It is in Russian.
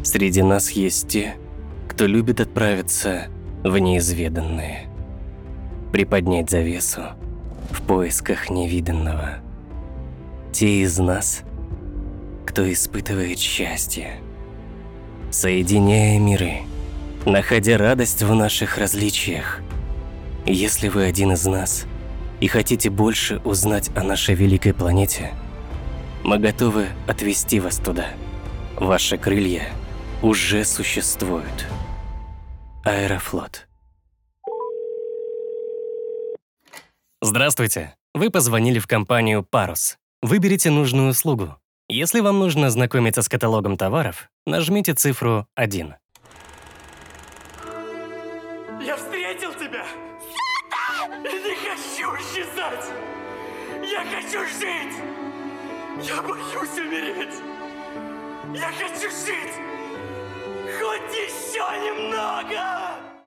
Среди нас есть те, кто любит отправиться в неизведанное, приподнять завесу в поисках невиданного. Те из нас, кто испытывает счастье, соединяя миры, находя радость в наших различиях. Если вы один из нас и хотите больше узнать о нашей великой планете, мы готовы отвезти вас туда. Ваши крылья уже существуют. Аэрофлот. Здравствуйте. Вы позвонили в компанию «Парус». Выберите нужную услугу. Если вам нужно ознакомиться с каталогом товаров, нажмите цифру 1. Я встретил тебя! Не хочу исчезать! Я хочу жить! Я боюсь умереть! Я хочу жить! Хоть еще немного!